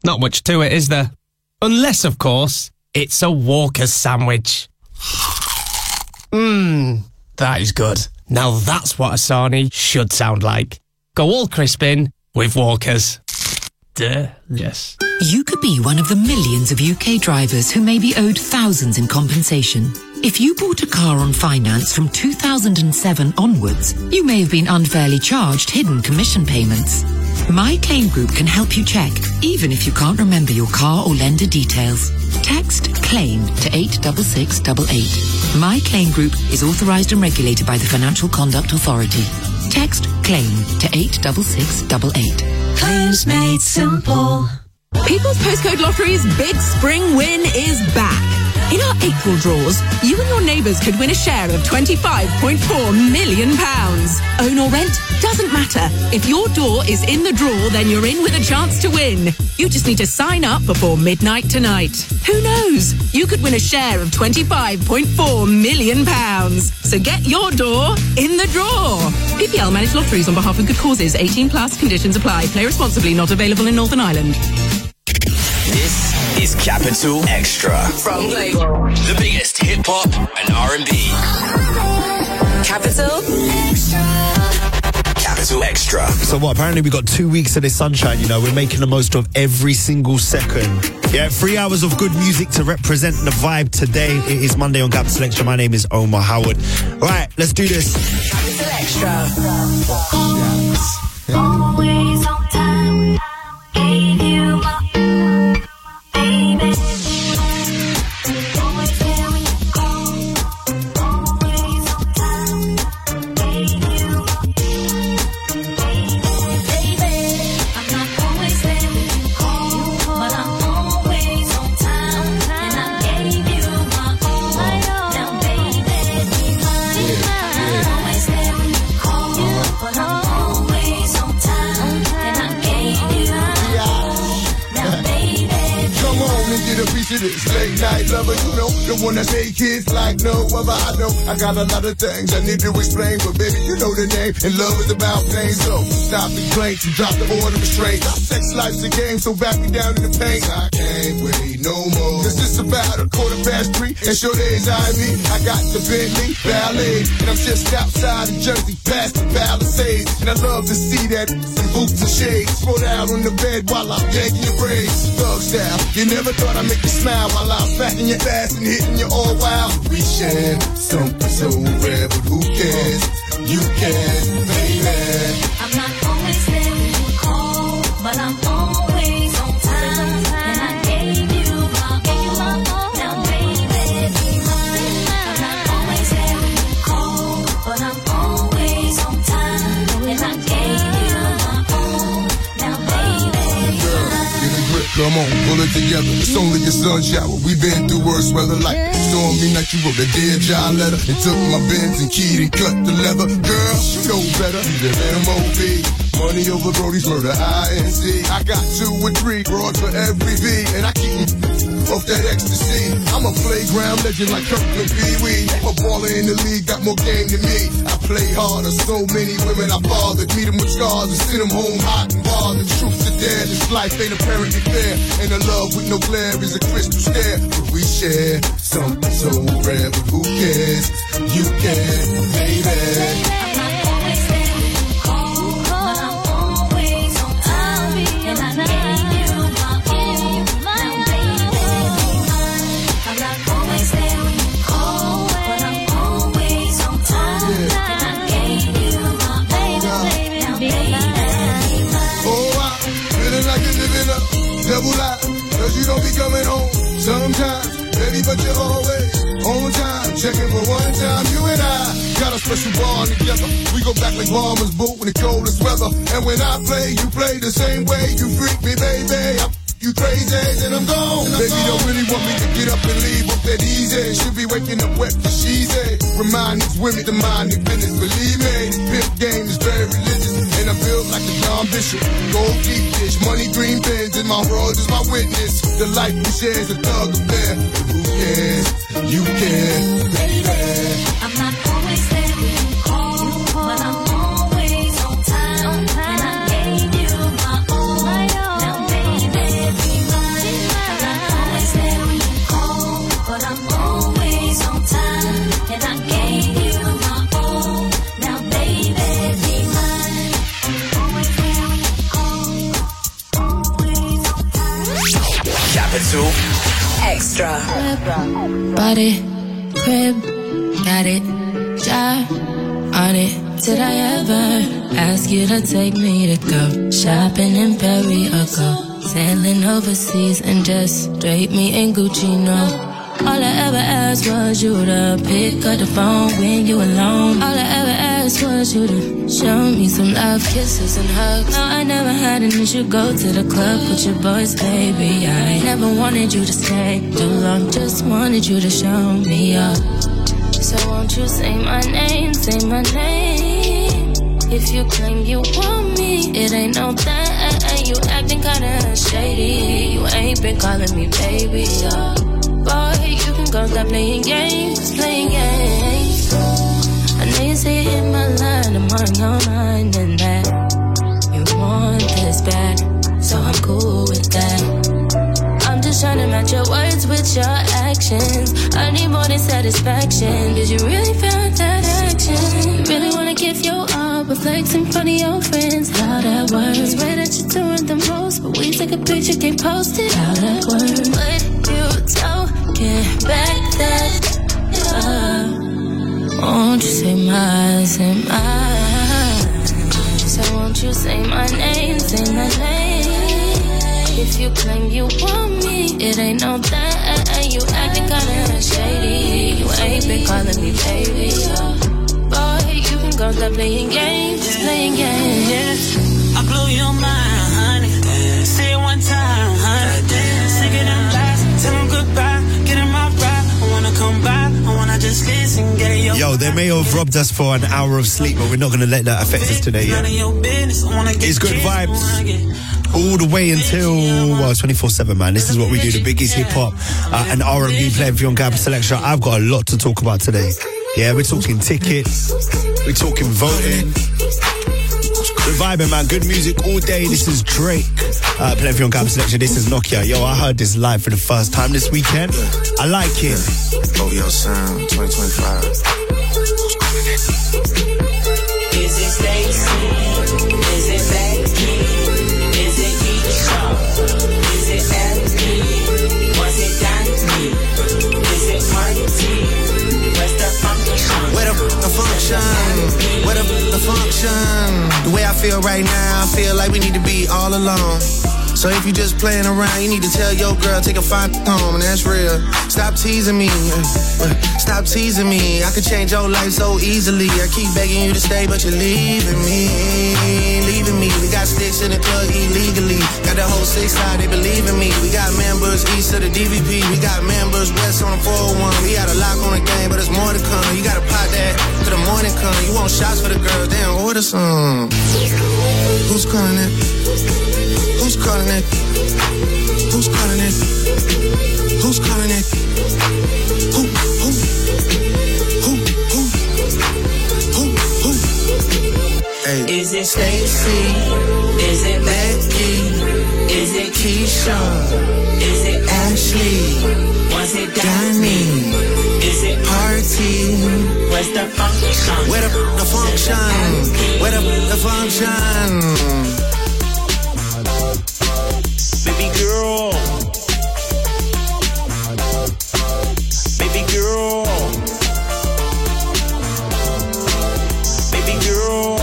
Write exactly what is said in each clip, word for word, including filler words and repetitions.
Not much to it, is there? Unless, of course, it's a Walker's sandwich. Mmm, that is good. Now that's what a sarnie should sound like. Go all crisp in with Walker's. Delicious. You could be one of the millions of U K drivers who may be owed thousands in compensation. If you bought a car on finance from two thousand seven onwards, you may have been unfairly charged hidden commission payments. My Claim Group can help you check, even if you can't remember your car or lender details. Text CLAIM to eight six six eight eight. My Claim Group is authorised and regulated by the Financial Conduct Authority. Text CLAIM to eight six six eight eight. Claims made simple. People's Postcode Lottery's big spring win is back. In our April draws, you and your neighbours could win a share of twenty-five point four million pounds. Own or rent? Doesn't matter. If your door is in the draw, then you're in with a chance to win. You just need to sign up before midnight tonight. Who knows? You could win a share of twenty-five point four million pounds. So get your door in the draw. P P L managed lotteries on behalf of good causes. eighteen plus. Conditions apply. Play responsibly. Not available in Northern Ireland. This is Capital Extra from Global, the biggest hip hop and R and B. Capital Extra. Capital Extra. So what? Apparently we got two weeks of this sunshine. You know, we're making the most of every single second. Yeah, three hours of good music to represent the vibe today. It is Monday on Capital Extra. My name is Omar Howard. All right, let's do this. Capital Extra. Always on time. Gave you my baby. Always there when you call. Always on time. Gave you my baby. I'm not always there when you call, but I'm always on time. And I gave you my all. Now baby, be mine. I'm not always there when you call, but I'm always on time. And I gave you my all. Now baby. Come on and get a piece of this late night lover, you know, the one that say kids like no other. I know I got a lot of things I need to explain, but baby, you know the name, and love is about pain. So stop the complaints and drop the order of restraint. Sex life's a game, so back me down in the paint. I can't wait no more. Cause it's about a quarter past three, and sure days I mean, I got the Bentley Ballet, and I'm just outside of Jersey, past the Palisades, and I love to see that, some boots and shades, throw out on the bed while I'm yanking your braids. Thug style, you never thought I'd make you smile while I'm smacking your ass and hitting you all wild. We share something so rare, but who cares? You can, baby. I'm not always there when you call, but I'm always on time. And I gave you my all. Now baby, be mine. I'm not always there when you call, but I'm always on time. And I gave you my all. Now baby, be mine. Get a grip, come on, pull it together. It's only a sun shower. We been through worse weather like stormy night. You wrote a dear John letter and took my Benz and keyed and cut the leather. Girl, you know better. You live in M O B. Money over Brody's murder, I N C. I got two or three broads for every V, and I keep them off that ecstasy. I'm a playground legend like Kirkland Pee Wee. A baller in the league, got more game than me. I play harder, so many women I bothered. Meet them with scars and send them home hot and bothered. Truth to dare, this life ain't apparently fair. And a love with no glare is a crystal stare. But we share something so rare, but who cares? You can, baby. I'm not always there when you call, but I'm always on time. And I gave you my all. Now baby, be mine. I'm not always there when you call, but I'm always on time. And I gave you my all. Now baby, be mine. Oh, I'm feeling like you're living a double life. Cause you don't be coming home sometimes, baby, but you're always on time. Checking for one time, you and I got a special bond together. We go back like bombers boot in the coldest weather. And when I play, you play the same way. You freak me, baby. I'm you crazy, and I'm gone. And I'm baby, gone. Don't really want me to get up and leave up that easy. Should be waking up wet for she's a. Remind these women to mind their business. Believe me, this pimp game is very religious. And I'm built like a John Bishop. Gold deep dish, money green bins, and my world is my witness. The life we share is a thug affair. But who cares? You care, baby. I'm not always there when you call, but I'm always on time. And I gave you my all. Now baby, be Capital Extra. Body, crib, got it, jar on it. Did I ever ask you to take me to go shopping in Paris or go sailing overseas and just drape me in Gucci? No. All I ever asked was you to pick up the phone when you alone. All I ever asked was you to show me some love, kisses and hugs. No, I never had an issue. Go to the club with your boys, baby. I never wanted you to stay too long. Just wanted you to show me up. So won't you say my name, say my name? If you claim you want me, it ain't no thing. You acting kinda shady. You ain't been calling me baby, yeah. Boy, you can go stop playing games, playing games. I know you say you hit my line, I'm on your mind and that you want this back, so I'm cool with that. I'm just trying to match your words with your actions. I need more than satisfaction. Did you really feel that action? Really wanna give your all, but flex in front of your friends. How that works? Swear that you're doing the most, but we take a picture, can't post it. How that works? But you talking back that uh, won't you say my, say my? So won't you say my name, say my name? If you claim you want me, it ain't no thing. You acting kinda shady. You ain't been calling me baby. Boy, you can go stop playing games, playing games. I blow your mind, honey. Say it one time, honey. Sick of them lies, tell them goodbye. Get in my ride, I wanna come by. I wanna just listen, get it. Yo, they may have robbed us for an hour of sleep, but we're not going to let that affect us today, yeah? It's good vibes all the way until, well, twenty-four seven, man. This is what we do, the biggest hip-hop uh, and R and B playing for you on Capital Extra. I've got a lot to talk about today. Yeah, we're talking tickets, we're talking voting, we're vibing, man. Good music all day. This is Drake uh, playing for you on Capital Extra. This is Nokia. Yo, I heard this live for the first time this weekend. I like it. O V O Sound twenty twenty-five. Is it Stacy? Is it Becky? Is it Keisha? Is it Anthony? Was it Danny? Is it Marty? Where's the function? Where the, the function? Where the, the function? The way I feel right now, I feel like we need to be all alone. So if you just playing around, you need to tell your girl, take a fine home, and that's real. Stop teasing me, stop teasing me. I could change your life so easily. I keep begging you to stay, but you're leaving me, leaving me. We got sticks in the club illegally. Got the whole six side, they believe in me. We got members east of the D V P. We got members west on the four oh one. We got a lock on the game, but there's more to come. You gotta pop that till the morning come. You want shots for the girls, then order some. Who's calling it? Who's calling it? Who's calling it? Who's calling it? Who, who? Who, who? Who, who? Hey. Is it Stacy? Is it Becky? Is it Keisha? Is it Ashley? Was it Danny? Is it Party? Where's the function? Where the, the function? Where the, the function? Baby girl, baby girl, baby girl,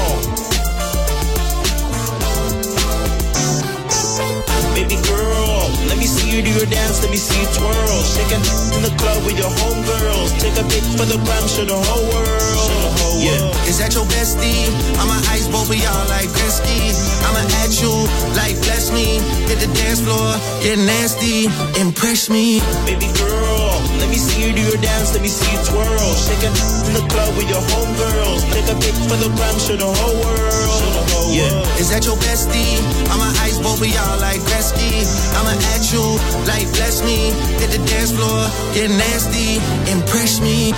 baby girl. Let me see you do your dance, let me see you twirl. Shaking in the club with your homegirls. Take a pic for the gram, show the whole world. Show the whole Yeah. world. Is that your bestie? I'ma ice both of y'all like Gretzky. I'ma at you like bless me. Hit the dance floor, get nasty, impress me. Baby girl, let me see you do your dance, let me see you twirl. Shaking in the club with your homegirls. Take a pic for the gram, show the whole world. Show the whole Yeah. world. Is that your bestie? I'ma ice both of y'all like Gretzky. I'ma at you like bless me. Hit the dance floor, get nasty, impress me.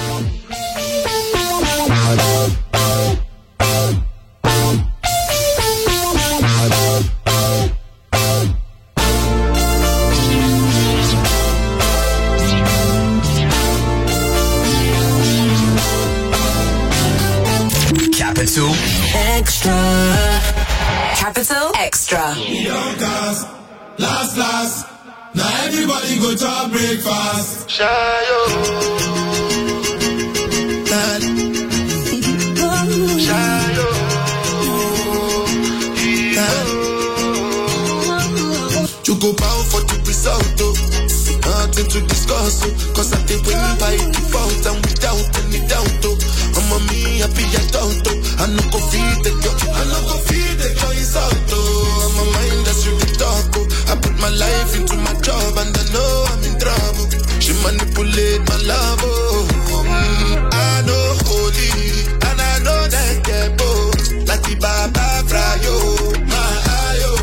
Capital Extra. Capital Extra. Young guys, last, last. Now everybody go to breakfast. Shayo. Shayo. You go bound for the result, though. Nothing to discuss, oh. Cause I did win by default and without any doubt, oh. I'm a me happy adult, oh. I no go feed the girl, I no go feed the girl insult, oh. I'm a mind that's really dark, oh. I put my life into my job and I know I'm in trouble. She manipulate my love, oh. Mm, I know holy and I know that get both. Like the Baba Frayo, my ayo,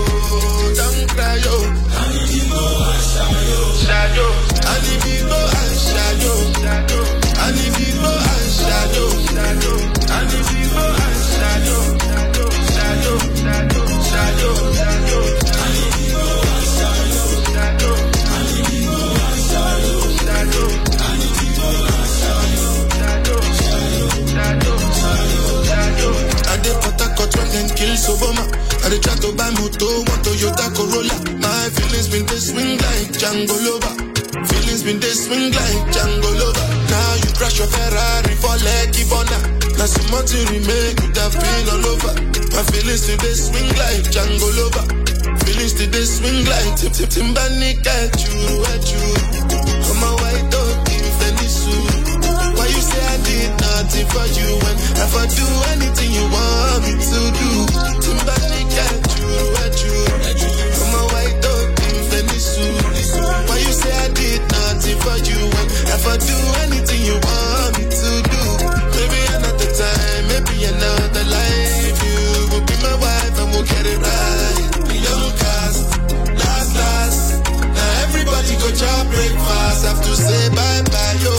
don't cry, yo. I need you more, Shayo, Shayo. I need you more, Shayo, Shayo. I need you more, Shayo, Shayo. I need you more, Shayo, Shayo, Shayo, Shayo, Shayo. I need you more, Shayo, Shayo. I need you more, Shayo, Shayo. I need you more, Shayo, Shayo, Shayo, Shayo, Shayo. I dey put a cut when them kill Soboma. I dey try to buy moto, want Toyota Corolla. My feelings been they swing like Django Lover. Feelings been they swing like Django Lover. Now you crash your Ferrari for Lucky Bona. Now so much you remake, you have been all over. My feelings today swing like Django Lover. Feelings today swing like Tip Tip Timbani at you, at you. I'm a white dog, give any suit. Why you say I did nothing for you when if I do anything you want me to do? Timbani at you, at you. I'm a white dog, give any suit. Why you say I did nothing for you when if I do anything you want me to do? Maybe another time, maybe another life. You will be my wife and we'll get it right. Young cast, last, last. Now everybody go job breakfast. Have to say bye bye, yo.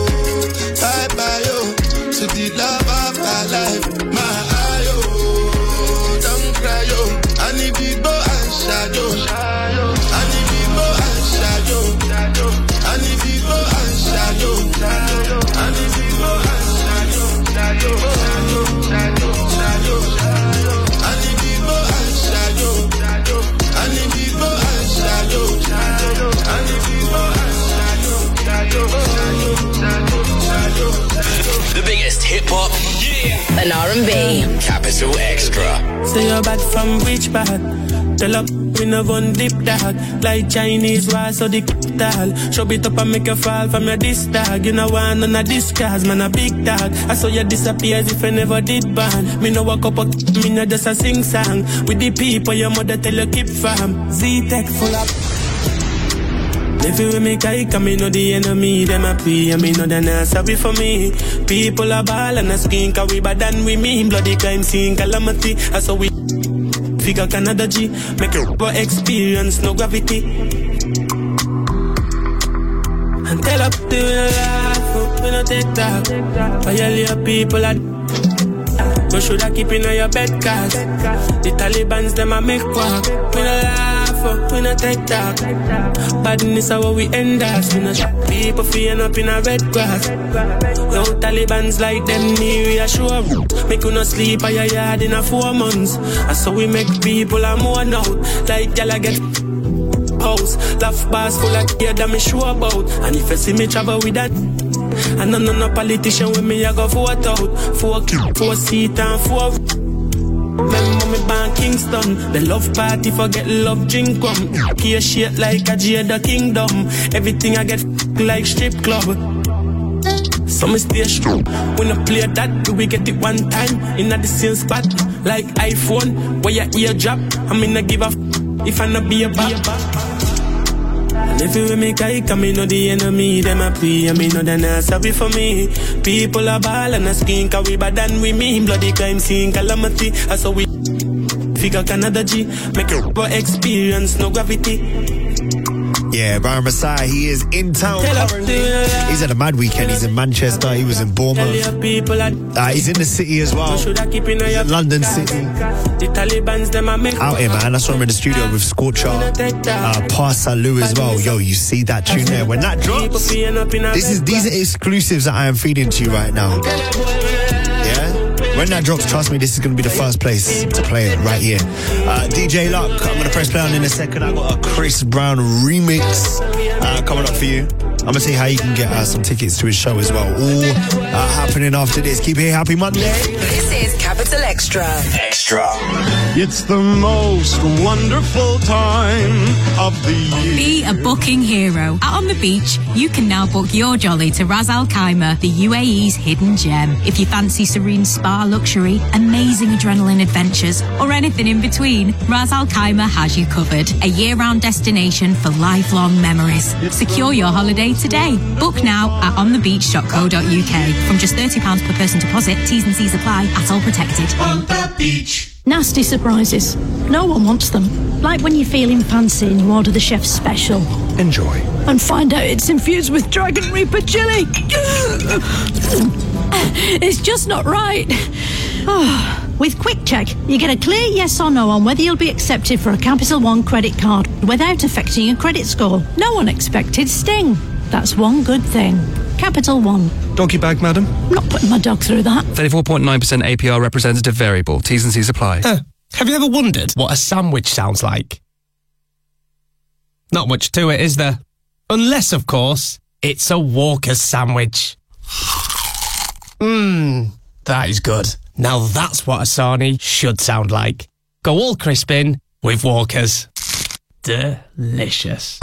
Bye bye, yo. To the love of my life. My eye, yo. Don't cry, yo. I need people and shadow. I need people and shadow. I need people and shadow. I need people and shadow. Shadow, shadow, shadow, shadow. I need people and shadow. I need people and shadow. I need people and shadow. Shadow, shadow, shadow, shadow. The biggest hip hop, yeah, and R and B. Capital Extra. Say you're bad from which part? Tell up, we no gun dip dog. Like Chinese wall, so the tall. Show it up and make you fall from your disc dog. You know one on a discard, man a big dog. I saw you disappear as if I never did ban. Me no walk up, a, me no just a sing song. With the people your mother tell you keep farm. Z-Tech full up. If you with me, I come, me know the enemy, them a pay, and me know they're not sorry for me. People are ball and a skin, cause we bad than we mean. Bloody crime scene, calamity, I saw we figure Canada G, make your experience, no gravity. And tell up to we no laugh, we no take talk. Violate people are you shoulda keep in your bed, cause the Taliban's them a make walk. We no laugh, we no take talk. Badness is how we end us. We no shot people feeling up in a red grass. No Taliban's like them need reassure. Make you no sleep at your yard in a four months. And so we make people a more now. Like y'all get house, laugh bars full of gear that me sure about. And if you see me travel with that, and none of no politician with me, I go vote out. Four, four seat and four. Remember me born Kingston. The love party forget love drink come. Care shit like a Jada Kingdom. Everything I get like strip club. So me stay strong. We no play that, we get it one time in the same spot. Like iPhone, where your ear drop. I mean I give a f if I not be a bop. And if you with me, I come, me know the enemy, them a pay, and me know they're not sorry for me. People are ball and a skin, cause we bad than we mean. Bloody crime scene, calamity, that's how we figure Canada G, make your experience, no gravity. Yeah, Byron Messiah, he is in town currently. He's at a mad weekend. He's in Manchester. He was in Bournemouth. Uh, he's in the city as well. London City. Out here, man. I saw him in the studio with Scorcher, uh, Parsa Lou as well. Yo, you see that tune there? When that drops, this is these are exclusives that I am feeding to you right now. Yeah? When that drops, trust me, this is going to be the first place to play it right here. Uh, D J Luck, I'm going to press play on in a second. I got a Chris Brown remix uh, coming up for you. I'm going to see how you can get uh, some tickets to his show as well. All uh, happening after this. Keep it here. Happy Monday. This is Capital Extra. Extra. It's the most wonderful time of the year. Be a booking hero. Out on the beach, you can now book your jolly to Ras Al Khaimah, the U A E's hidden gem. If you fancy serene spa luxury, amazing adrenaline adventures, or anything in between, Ras Al Khaimah has you covered. A year-round destination for lifelong memories. Secure your holiday today. Book now at on the beach dot co dot u k. From just thirty pounds per person deposit, T's and C's apply at All Protected. On the beach. Nasty surprises. No one wants them. Like when you're feeling fancy and you order the chef's special. Enjoy. And find out it's infused with Dragon Reaper chili. It's just not right. With Quick Check, you get a clear yes or no on whether you'll be accepted for a Capital One credit card without affecting your credit score. No unexpected sting. That's one good thing. Capital One. Donkey bag, madam? Not putting my dog through that. thirty-four point nine percent A P R representative variable. T's and C's apply. Uh, have you ever wondered what a sandwich sounds like? Not much to it, is there? Unless, of course, it's a Walker's sandwich. Mmm, that is good. Now that's what a sarnie should sound like. Go all crispin with Walker's. Delicious.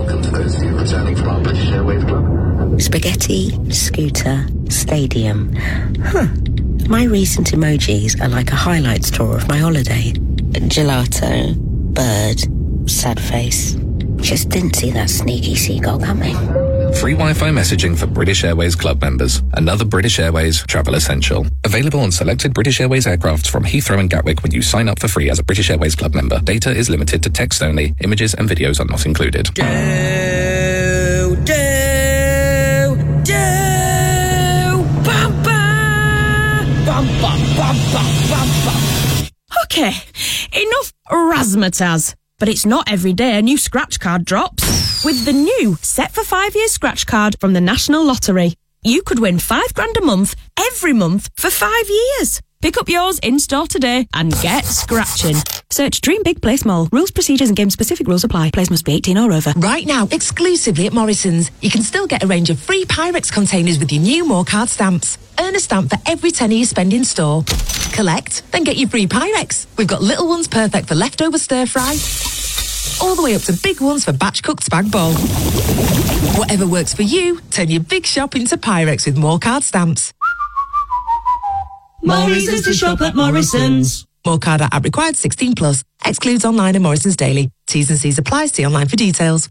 Spaghetti, scooter, stadium. Huh. My recent emojis are like a highlights tour of my holiday. Gelato, bird, sad face. Just didn't see that sneaky seagull coming. Free Wi-Fi messaging for British Airways Club members. Another British Airways travel essential. Available on selected British Airways aircraft from Heathrow and Gatwick when you sign up for free as a British Airways Club member. Data is limited to text only. Images and videos are not included. Do, do, do, bum, bum, bum, bum, bum, bum, bum, bum. Okay, enough razzmatazz. But it's not every day a new scratch card drops. With the new Set for Five Years scratch card from the National Lottery, you could win five grand a month every month for five years. Pick up yours in-store today and get scratching. Search Dream Big Play Small. Rules, procedures and game-specific rules apply. Players must be eighteen or over. Right now, exclusively at Morrison's, you can still get a range of free Pyrex containers with your new More Card stamps. Earn a stamp for every tenner you spend in store. Collect, then get your free Pyrex. We've got little ones perfect for leftover stir-fry, all the way up to big ones for batch-cooked spag bowl. Whatever works for you, turn your big shop into Pyrex with More Card stamps. Morrison's to shop at Morrison's. More Card app required sixteen plus. Excludes online and Morrison's daily. T's and C's apply. See online for details.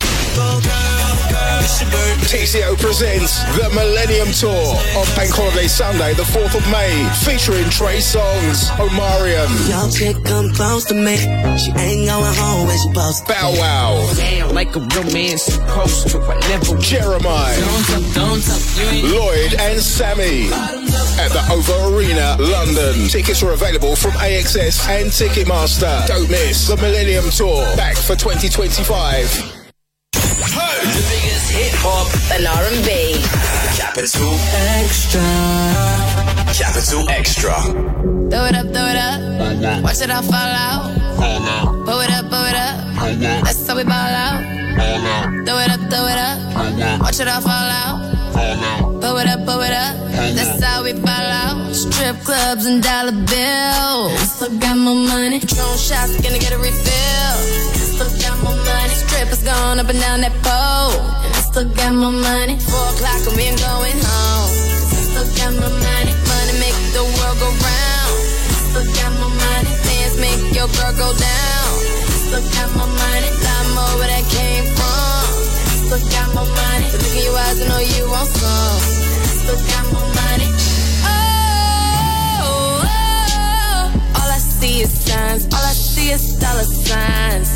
T C O presents the Millennium Tour on Bank Holiday Sunday, the fourth of May, featuring Trey Songz, Omarion, Y'all chick come close to me. She ain't going home when she supposed to. Bow Wow, Damn, like a real man supposed to. I never. Jeremiah, Don't talk, don't talk. You ain't. Lloyd and Sammy at the OVO Arena, London. Tickets are available from A X S and Ticketmaster. Don't miss the Millennium Tour, back for twenty twenty-five. The biggest hip hop and R and B. Capital Extra. Capital Extra. Throw it up, throw it up. Watch it all fall out. Pull it up, pull it up. That's how we ball out. Throw it up, throw it up. Watch it all fall out. Pull it up, pull it up. That's how we ball out. Strip clubs and dollar bills. Still got more money. Patron shots, gonna get a refill. Still got more money. Strippers going up and down that pole. And I still got more money. Four o'clock and we ain't going home. Still got more money. Money make the world go round. Still got more money. Dance make your girl go down. Still got more money. Lot more where that came from. Still got more money. So look in your eyes and know you want some. Still got more money. Oh, oh, all I see is signs. All I see is dollar signs.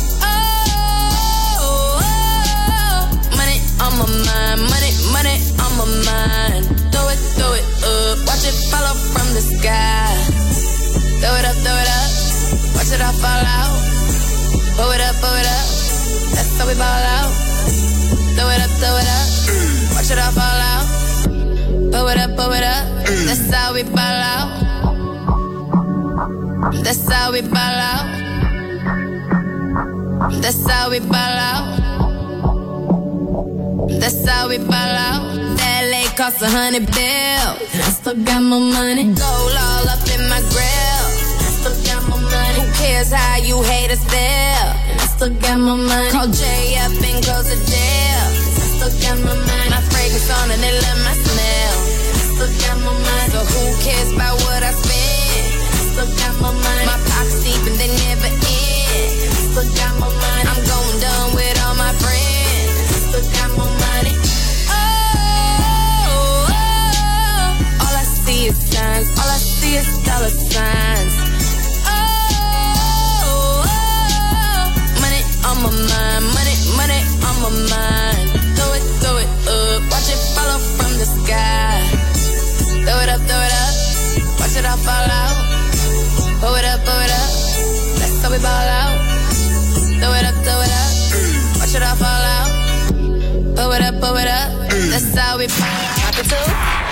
On my mind, money, money on my mind. Throw it, throw it up, watch it fall off from the sky. Throw it up, throw it up, watch it all fall out. Pull it up, pull it up, that's how we ball out. Throw it up, throw it up, watch it all fall out. Pull it up, pull it up, that's how we ball out. That's how we ball out. That's how we ball out. That's how we ball out. That lake cost a hundred bills. And I still got my money. Gold all up in my grill. And I still got my money. Who cares how you hate us there? And I still got my money. Call Jay up and close the deal. I still got my money. My fragrance on and they love my smell. I still got my money. So who cares about what I spend? I still got my money. My pockets deep and they never end. I still got my money. I'm going dumb with all my friends. I still got my money. Oh, oh, oh. All I see is signs. All I see is dollar signs. Oh, oh, oh. Money on my mind. Money, money on my mind. Throw it, throw it up. Watch it follow from the sky. Throw it up, throw it up. Watch it all fall out. Pull it up, pull it up. That's how we ball out. Throw it up, throw it up. Watch it all fall out. Pull it up, pull it up. That's how we Capital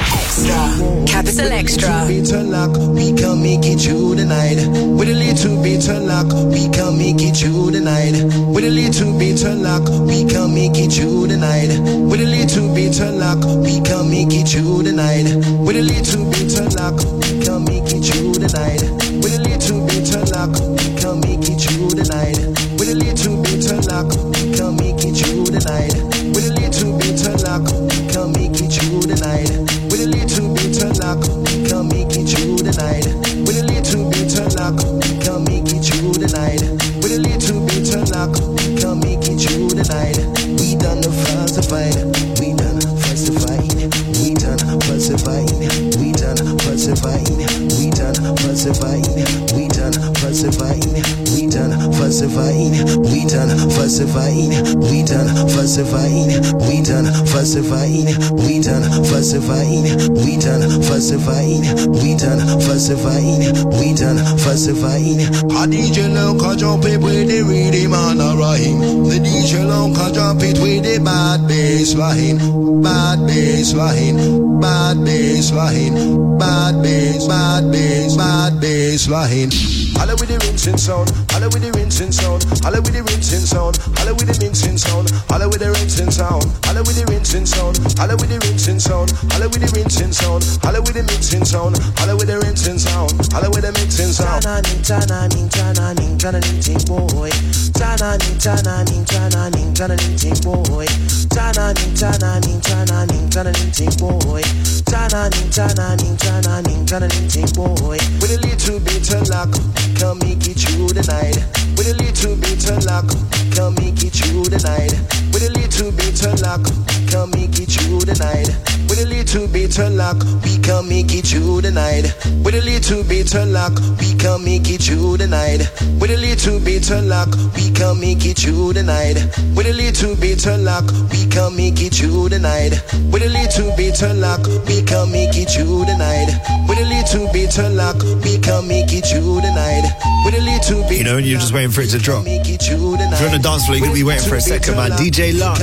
Extra. Capital Extra. Bit of luck, we can make it through the night. With a little bit of luck, we can make it through the night. With a little bit of luck, we can make it through the night. With a little bit of luck, we can make it through the night. With a little bit of luck, we can make it through the night. With a little bit of luck, we can make it through the night. With a little bit of luck, we can make it through the night. With a little bit of luck, we can make it through the night. With a little bit of luck, we can make it through the night. With a little bit of luck, we can make it through the night. With a little bit of luck, we can make it through the night. We done the falsified, we done falsified, we done falsified, we done falsified, we done falsified, we done falsified, we done falsified, we done falsified, we done falsified, we done falsified, we done falsified, we done falsified, we done falsified, we done falsified. A D J long can jump it with the rhythm and a rhyme. The D J long can jump it with the bad bass line, bad bass line, bad bass line, bad bass, bad bass, bad bass line. Holla with the rinsing sound, holla with the rinsing sound, holla with the rinsing sound, holla with the mixing sound, holla with the rinsing sound, holla with the rinsing sound, holla with the rinsing sound, holla with the rinsing sound, holla with the mixing sound, holla with the rinsing sound, holla with the mixing sound. Tana ning tana ning tana ning ting boy, tana ning tana ning tana ning tana ning ting boy, tana ning tana ning tana ning tana ning ting boy, tana ning tana ning tana ning tana ning ting boy. With a little bit of luck, can make it through the night. With a little bit of luck, can make it through the night. With a little bit of luck, can make it through the night. With a little bit of luck, we can make it through the night. With a little bit of luck, we can make it through the night. With a little bit of luck, we can make it through the night. With a little bit of luck, we can make it through the night. With a little bit of luck, we can make it through the night. With a little bit of luck, we can make it through the night. With a little bit, you know, and you're just waiting for it to drop. If you're on the dance floor, you're gonna be waiting for a second, man. D J Luck.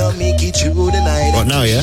What now, yeah?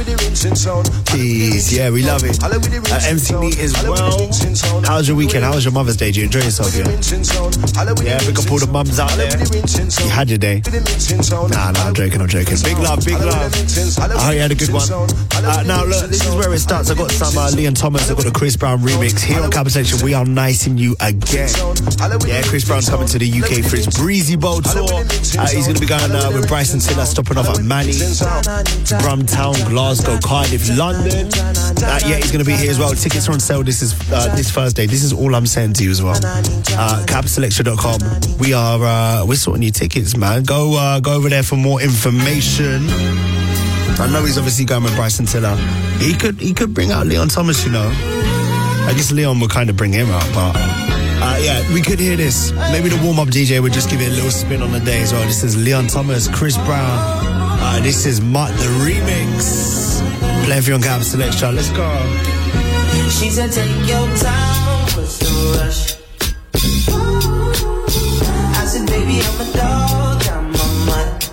Jeez, yeah, we love it. Uh, M C Neat as well. How was your weekend? How was your Mother's Day? Did you enjoy yourself, yeah? Yeah, big up all the mums out there. You had your day. Nah, nah, I'm joking, I'm joking. Big love, big love. I hope you had a good one. Uh, now, look, this is where it starts. I got some uh, Leon Thomas. I got a Chris Brown remix here on Capital Section. We are nicing you again. Yeah, Chris Brown's coming to the U K for his Breezy Bowl tour. Uh, he's going to be going uh, with Bryson Tiller, stopping off at Manny, Brumtown, Glasgow, Cardiff, London. Uh, yeah, he's going to be here as well. Tickets are on sale this is uh, this Thursday. This is all I'm saying to you as well. Uh, capital extra dot com. We are uh, we're sorting your tickets, man. Go uh, go over there for more information. I know he's obviously going with Bryson Tiller. He could he could bring out Leon Thomas, you know. I guess Leon would kind of bring him out, but uh, yeah, we could hear this. Maybe the warm-up D J would just give it a little spin on the day as well. This is Leon Thomas, Chris Brown. Uh, this is Mutt, the remix. Playing for you on Capital Extra. Let's go. She said, take your time, what's the rush? I said, baby, I'm a dog, I'm a mutt.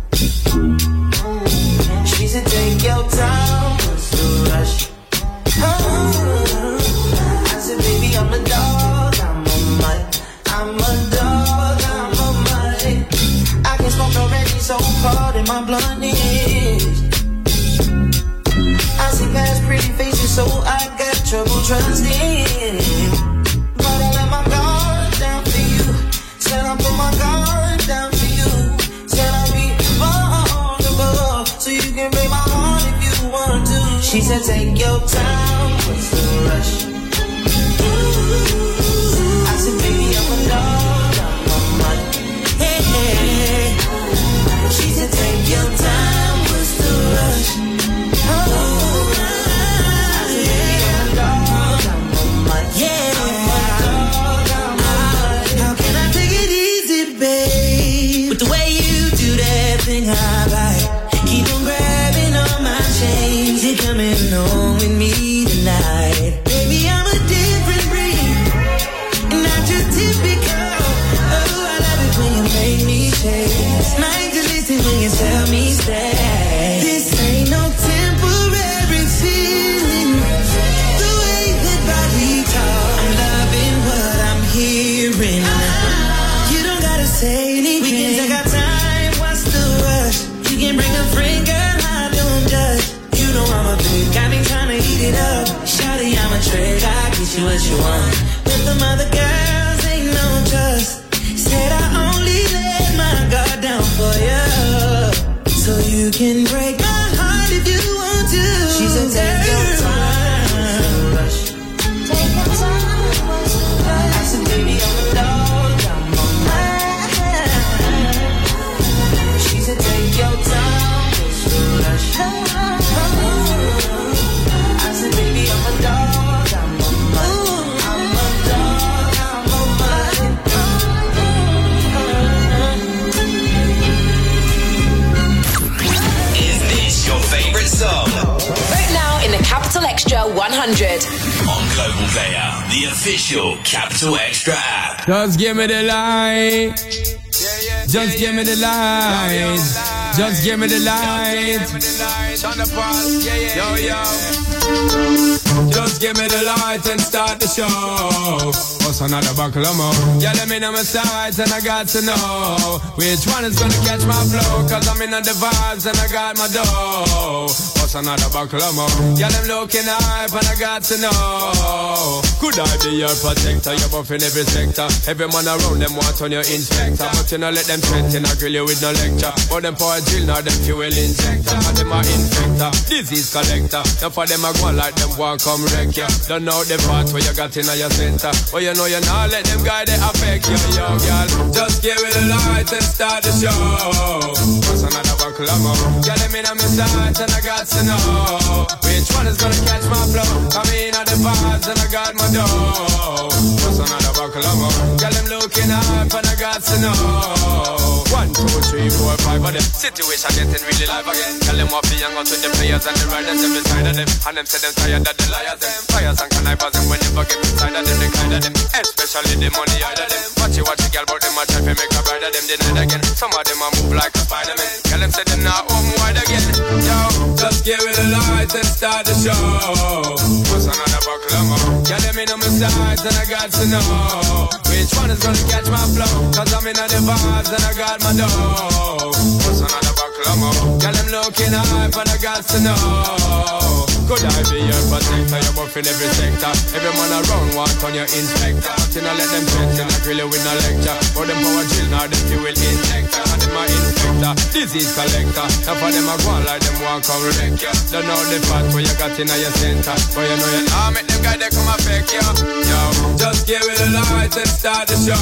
She said, take your time, what's the rush? I said, baby, I'm a dog, I'm a mutt. I'm a dog, I'm a mutt. I can't smoke no Reggie, so pardon my bluntness. I see past pretty faces, so I got trouble trusting. But I let my guard down for you. Said I put my guard down for you. Said I'll be vulnerable, so you can break my heart if you want to. She said take your time, what's the rush? I said baby I'm a dog, I'm a mutt. Hey, hey. She said take your time, what's the rush? Oh, I said baby I'm a dog, I'm a mutt. Yeah, how can I take it easy, babe? With the way you do that thing I like. Keep on grabbing on my chains. You're coming home with me tonight. Baby, I'm a different breed, not your typical. Oh, I love it when you make me chase. Like to listen when you tell me stay. This ain't no temporary feeling. The way that body talk, I'm loving what I'm hearing. You don't gotta say anything. We can take our time. What's the rush? You can bring a friend, girl. I don't judge. You know I'm a big. Got me trying to eat it up. Shawty, I'm a trick. I get you what you want. With them other girls, ain't no trust. Said I only let my guard down for you, so you can break my heart if you want to. She said take your time. Take your time. I said baby I'm a dog, I'm a man. She said take your time. What's the rush? I said baby I'm a dog, I'm a man. I'm a dog, I'm a man. Is this your favorite song? Vote now in the Capital Extra one hundred. On Global Player, the official Capital Extra app. Just give me the light. Just give me the light. Just give me the light. Yo, yo. Just give me the light and start the show. What's another buckle of more? Yeah, let me know my sides and I got to know which one is gonna catch my flow. Cause I'm in the vibes and I got my dough. What's another buckle of more? Yeah, them looking hype and I got to know. Could I be your protector? You're buff in every sector. Every man around them want on your inspector. But you know let them threaten, I grill you with no lecture. But them for a drill, now them fuel injector. And them are infector, disease collector. Now for them I go like them want come wreck ya. Don't know the part where you got in your center. But you know you not let them guy they affect you, yo, girl. Just give it a light and start the show. What's another buckle of more? Yeah, let me know my sides and I got to know which one is gonna catch my flow. I'm in on the vibes and I got my dough. What's another buckle of more? Girl, them looking hype and I got to know. One, two, three, four, five of them. Situation getting really live again. Tell them what be young out with the players and the riders every side of them. And them say them tired of the liars them. Fires and connivers and when never get inside of them, they kind of them. Especially the money out of them. Watch you, watch you, girl, but them a try to make a bride of them denied again. Some of them a move like a Spider-Man. Tell them say them not home wide again. Yo, just give it a light and start the show. What's another buckle of more? Yeah, let me know my sides and I got to know which one is gonna catch my flow. Cause I'm in on the vibes and I got my dough. What's another buckle of more? Yeah, them looking hype and I got to know. Could I be your protector? You're buff in every sector. Every man around want on your inspector. But you know let them threaten, I grill you with no lecture. For them power chill, now them fuel injector. And them a infector, disease collector. Now for them a go on like them want come wreck ya. Don't know the part where you got in your center. But you know you nah make them guy they come affect ya. Yo, just give it a light and start the show.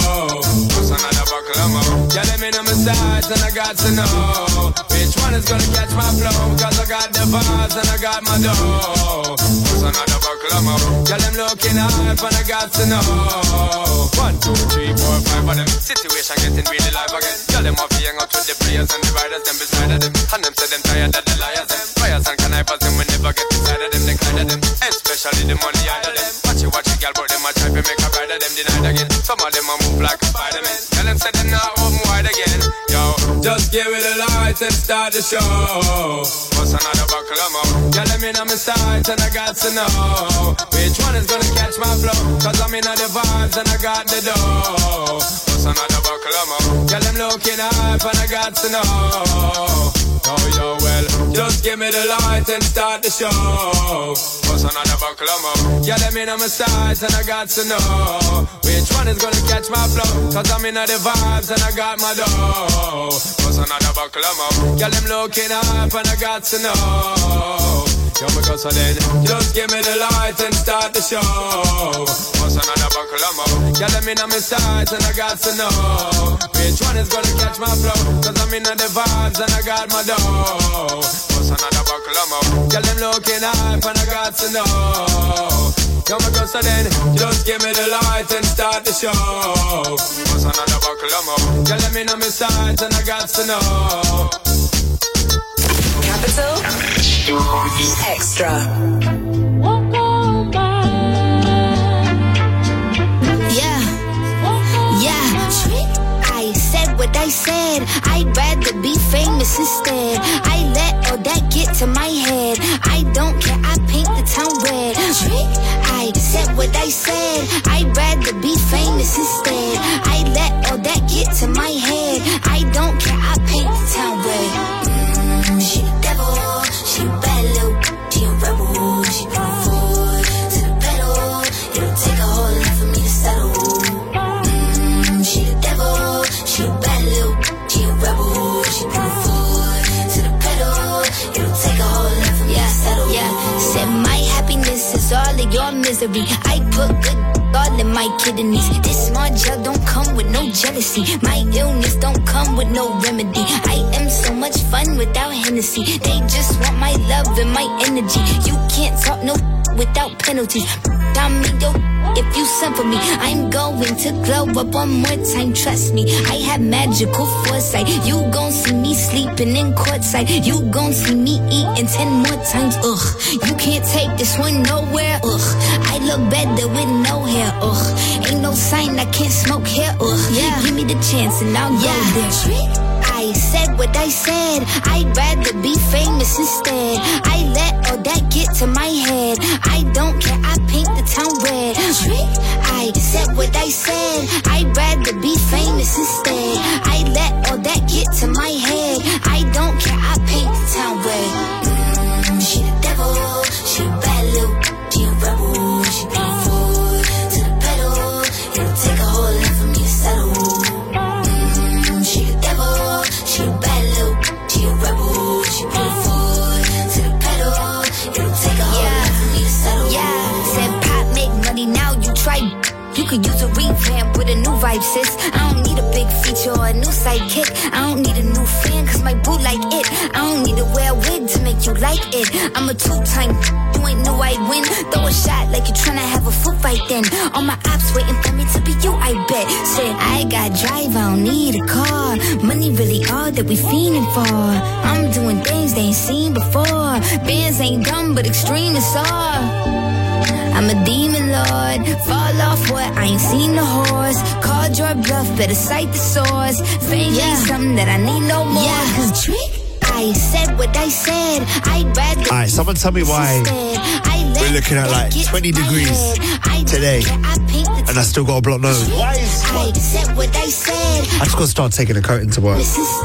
What's another buckle of more? Yeah, let me know my sides and I got to know which one is gonna catch my flow. Cause I got the vibes and I got my dough. What's another buckle of more? Yeah, them looking hype and I got to know. One, two, three, four, five of them. Situation getting really live again. Tell them off the hang out with the players and the riders them beside of them. And them say them tired of the liars them. Fires and connivers them we never get inside of them, they kind of them. Especially the money out of them. Watch you, watch you, girl, but them a try to make a bride of them denied again. Some of them a move like a Spider-Man. Tell them say them not home wide again. Yo, Just give it a light and start the show. What's another buckle of more? Yeah, let me know my sights and I got to know which one is gonna catch my flow. Cause I'm in the vibes and I got the dough. What's another buckle of more? Yeah, them looking hype and I got to know. Oh, yo, well, just give me the light and start the show. What's another buckle of more? Yeah, let me know my sights and I got to know which one is gonna catch my flow. Cause I'm in the vibes and I got my dough. What's another buckle of more? Yeah, them looking hype and I got to know. Yo, because so then, just give me the light and start the show. What's another buckle of more? Yeah, let me know my sights and I got to know which one is gonna catch my flow. Cause I'm in the vibes and I got my dough. What's another buckle of more? Yeah, them looking hype and I got to know. Yo, because so then, just give me the light and start the show. What's another buckle of more? Yeah, let me know my sights and I got to know. Capital Extra. Yeah, yeah. I said what I said. I'd rather be famous instead. I let all that get to my head. I don't care, I paint the town red. I said what I said. I'd rather be famous instead. I let all that get to my head. I don't care, I paint the town red. She the devil, she a bad little, she a rebel, she going forward to the pedal. It'll take a whole lot for me to settle. Mm, she the devil, she a bad little, she a rebel, she going forward to the pedal. It'll take a whole lot for me to settle. Yeah, said my happiness is all of your misery. I put good all in my kidneys. This small gel don't come with no jealousy. My illness don't come with no remedy. I am so much fun without Hennessy. They just want my love and my energy. You can't talk no without penalties. I mean, yo, if you send for me, I'm going to glow up one more time. Trust me, I have magical foresight. You gon' see me sleeping in courtside. You gon' see me eating ten more times. Ugh, you can't take this one nowhere. Ugh, I look better with no hair. Ugh, ain't no sign I can't smoke here. Ugh, yeah, give me the chance and I'll yeah. go there. I said what I said. I'd rather be famous instead. I let all that get to my head. I don't care, I paint the town red. I said what I said. I'd rather be famous instead. I let all that get to my head. I don't care, I paint the town red. Mm, she the devil, she a bad little, she a rebel. She going forward to the pedal. It'll take a whole lot for me to settle. Mm, she the devil, she a bad little, she a rebel. She going forward to the pedal. It'll take a whole yeah. lot for me to settle. Yeah, said pop make money, now you try. You could use a revamp with a new vibe, sis. I don't need a big feature or a new sidekick. I don't need a new fan, cause my boo like it. I don't need to wear a wig to make you like it. I'm a two-time, you ain't know I'd win. Throw a shot like you're tryna have a foot fight then. All my ops waiting for me to be you, I bet. Said, I got drive, I don't need a car. Money really all that we fiending for. I'm doing things they ain't seen before. Bands ain't dumb, but extreme is all. I'm a demon lord, fall off what, I ain't seen the horse. Called your bluff, better cite the source. Fame yeah. ain't something that I need no more. Yeah, cause trick, I said what I said. I'd rather. Alright, someone tell me why we're looking at like twenty degrees today and I still got a block nose. Why is I said what I said. I just gotta start taking a coat into work.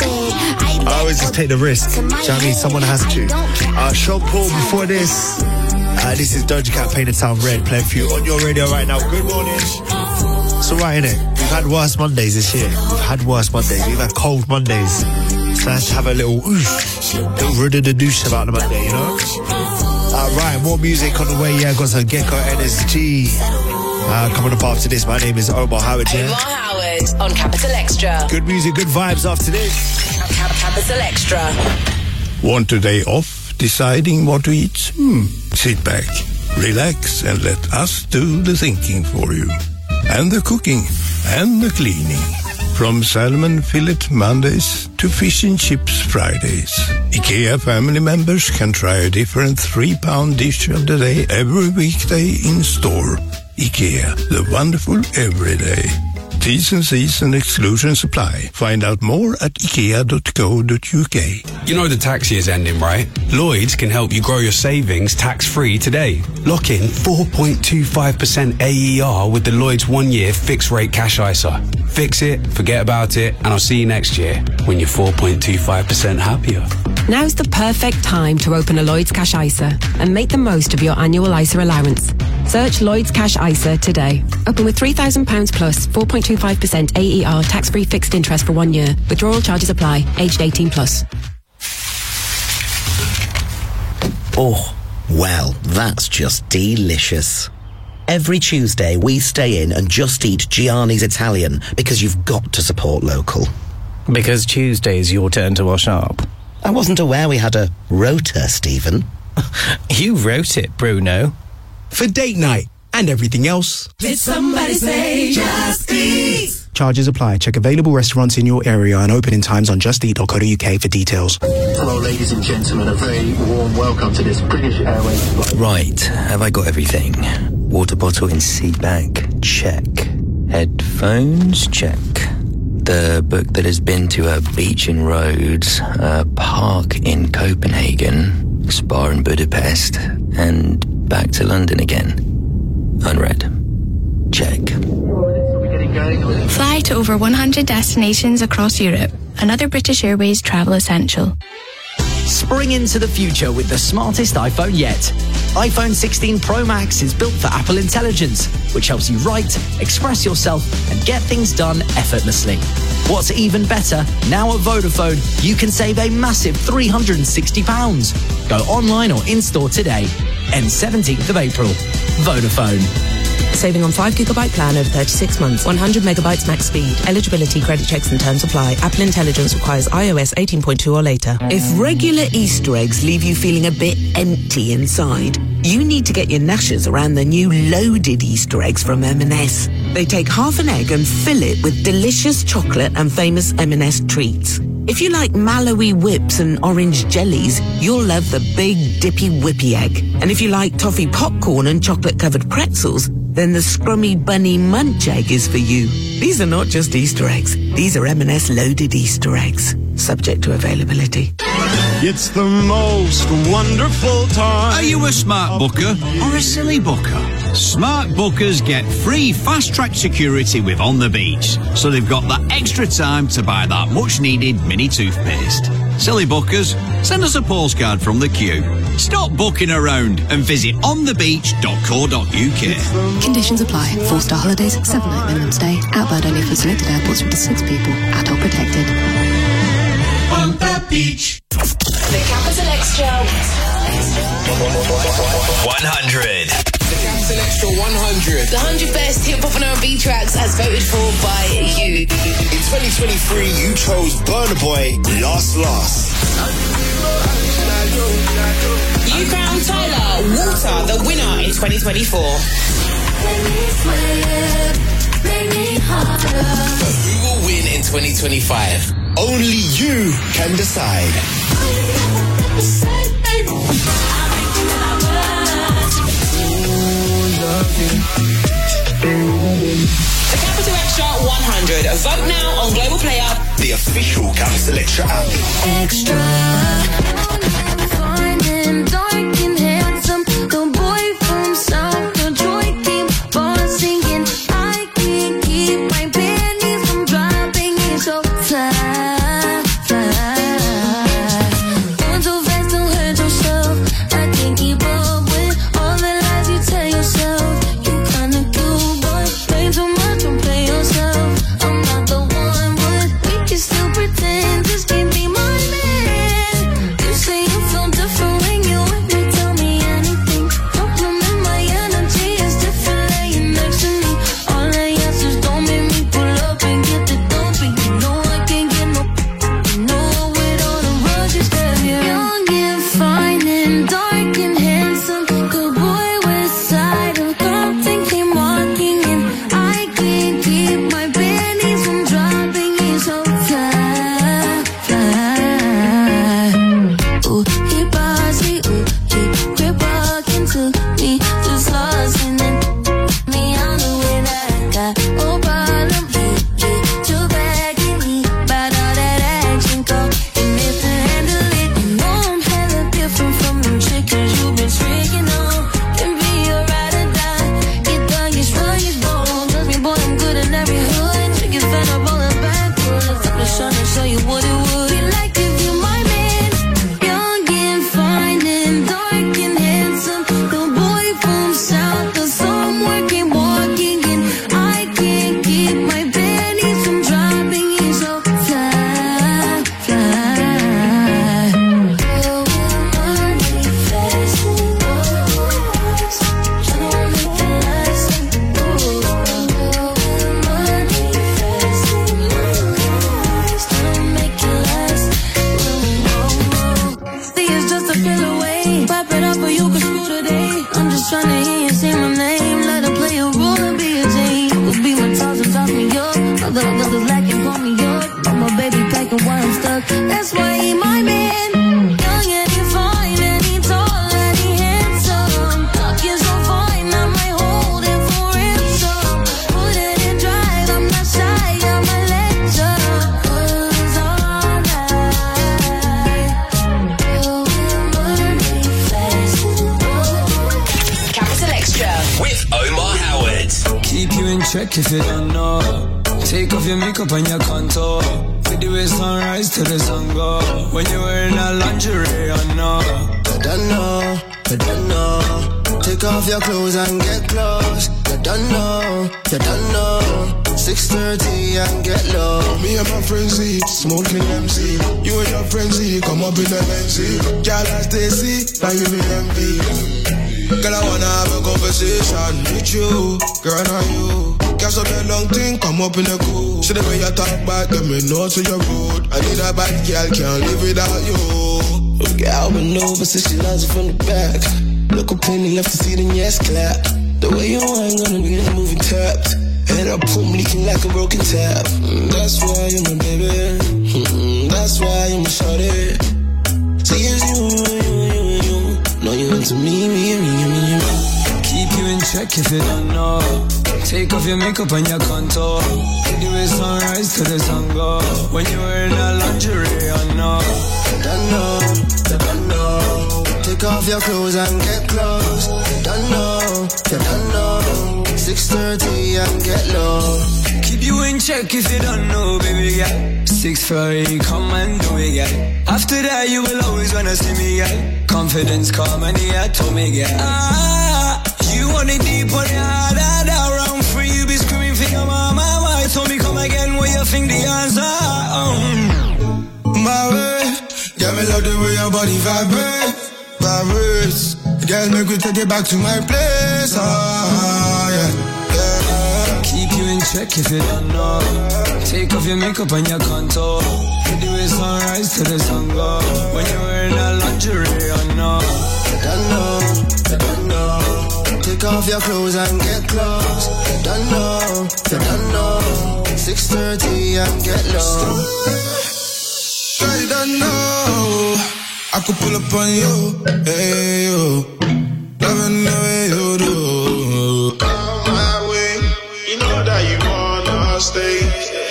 I always just take the risk. Do you know what I mean? Someone has to. Uh, Sean Paul before this. Uh, this is Doja Cat, Paint the Town Red, playing for you on your radio right now. Good morning. It's alright, innit? We've had worse Mondays this year. We've had worse Mondays. We've had cold Mondays. So let's have a little oof, little rid-a-da-douche about the Monday, you know? Uh, right, more music on the way. Yeah, got some Gecko N S G. Uh, coming up after this, my name is Omar Howard. Yeah? Omar Howard on Capital Extra. Good music, good vibes after this. Capital Extra. Want a day off? Deciding what to eat? Hmm. Sit back, relax, and let us do the thinking for you. And the cooking, and the cleaning. From salmon fillet Mondays to fish and chips Fridays. IKEA family members can try a different three-pound dish of the day every weekday in store. IKEA, the wonderful everyday. T's and C's and exclusions apply. Find out more at ikea dot co dot uk. You know the tax year's ending, right? Lloyds can help you grow your savings tax-free today. Lock in four point two five percent A E R with the Lloyds one-year fixed-rate cash I S A. Fix it, forget about it, and I'll see you next year when you're four point two five percent happier. Now's the perfect time to open a Lloyds Cash I S A and make the most of your annual I S A allowance. Search Lloyds Cash I S A today. Open with three thousand pounds plus, four point two five percent A E R tax-free fixed interest for one year. Withdrawal charges apply. Aged eighteen plus. Oh, well, that's just delicious. Every Tuesday we stay in and just eat Gianni's Italian because you've got to support local. Because Tuesday's your turn to wash up. I wasn't aware we had a rota, Stephen. You wrote it, Bruno. For date night and everything else. Did somebody say Just Eat? Charges apply. Check available restaurants in your area and opening times on just eat dot co dot uk for details. Hello, ladies and gentlemen. A very warm welcome to this British Airways flight. Right, have I got everything? Water bottle in seat back, check. Headphones, check. The book that has been to a beach in Rhodes, a park in Copenhagen, spa in Budapest, and back to London again. Unread. Check. Fly to over one hundred destinations across Europe. Another British Airways travel essential. Spring into the future with the smartest iPhone yet. iPhone sixteen Pro Max is built for Apple Intelligence, which helps you write, express yourself, and get things done effortlessly. What's even better, now at Vodafone, you can save a massive three hundred sixty pounds. Go online or in-store today. Ends seventeenth of April. Vodafone. Saving on five gigabyte plan over thirty-six months. one hundred megabytes max speed. Eligibility, credit checks and terms apply. Apple Intelligence requires iOS eighteen point two or later. If regular Easter eggs leave you feeling a bit empty inside, you need to get your gnashers around the new loaded Easter eggs from M and S. They take half an egg and fill it with delicious chocolate and famous M and S treats. If you like Mallowy whips and orange jellies, you'll love the big dippy whippy egg. And if you like toffee popcorn and chocolate-covered pretzels, then the scrummy bunny munch egg is for you. These are not just Easter eggs. These are M and S loaded Easter eggs. Subject to availability. It's the most wonderful time. Are you a smart booker or a silly booker? Smart bookers get free fast-track security with On the Beach, so they've got that extra time to buy that much-needed mini toothpaste. Silly bookers, send us a postcard from the queue. Stop booking around and visit on the beach dot co dot uk. Conditions apply. Four-star holidays, seven-night minimum stay. Outbound only for selected airports with six people. Adult protected. On the beach. The Capital Extra one hundred. The Capital Extra one hundred. The one hundred best hip hop and R and B tracks as voted for by you. In twenty twenty-three, you chose Burna Boy, Lost Lost. You crowned Tyler Water the winner in twenty twenty-four. But who will win in twenty twenty-five? Only you can decide. The Capital Extra one hundred. Vote now on Global Player, the official Capital Extra app. Extra. Fine and dark and handsome. The boy from South Detroit keep on singing. I can't keep my panties from dropping. It's so fly, fly. Going too fast, don't hurt yourself. I can't keep up with all the lies you tell yourself. You kinda cute, but play too much and play yourself. I'm not the one, but we can still pretend. Just can't be my man. check if you don't know. Take off your makeup and your contour. We do it sunrise till the sun go. When you're wearing a lingerie, I know. You don't know, you don't know. Take off your clothes and get close. You don't know, you don't know. six thirty and get low. Me and my friends eat, smoking M C. You and your friends eat, come up in the Benzie. Girl, I stay see, now you be M V. Girl, I wanna have a conversation with you. Girl, now you. Catch up that long thing, come up in the cool. See the way you talk back, get me know to your road. I need a bad girl, can't live without you. Girl, been over, so she loves it from the back. Look up in the left to see the yes clap. The way you ain't gonna be the movie tapped. Head up, put me leaking like a broken tap. Mm, that's why you're my baby. Mm, that's why you're my shorty. See, it's you, you, you, you. No, you into me, me, me, me, me. Keep you in check if you don't know. Take off your makeup and your contour. We do it sunrise till the sun go. When you're wearing a lingerie, I know. You don't know, you don't know. Take off your clothes and get close. You don't know, you don't know. six thirty and get low. Keep you in check if you don't know, baby girl. six thirty, come and do it, girl. After that, you will always wanna see me, girl. Confidence come and yeah, told me, girl. Ah, you want it deep on your heart, hard around free. You be screaming for your mama. Why told me come again where you think the answer? Um. My way, yeah, me love the way your body vibrate, vibrates. Girl, make we take it back to my place, ah, yeah, yeah. Keep you in check if you don't know. Take off your makeup and your contour. We do it sunrise till the sun go. When you're wearing a lingerie, I know. You don't know, you don't know. Take off your clothes and get close. You don't know, you don't know. six thirty and get low. I don't know. I could pull up on you, hey you. Loving the way you do. Come my way, you know that you wanna stay.